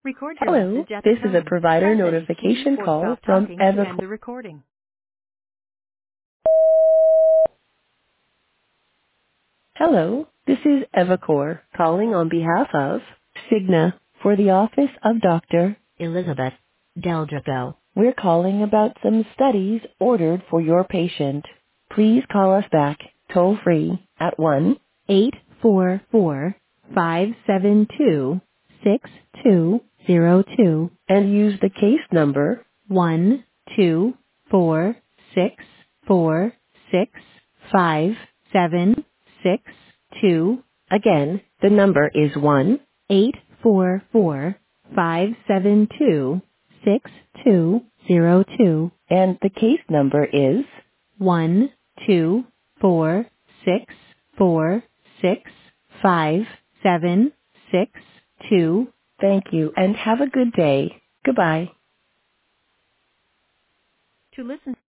Record your Hello, message at the this is a tone. provider Press any key notification or call stop from talking to end Evercore. the recording. Hello, this is Evercore calling on behalf of Cigna for the office of Dr. Elizabeth Deldrago. We're calling about some studies ordered for your patient. Please call us back toll free at 1-844-572-6202 and use the case number 12464657662. Again, the number is 1-844-572-6202 and the case number is 12464657662. Thank you and have a good day. Goodbye. To listen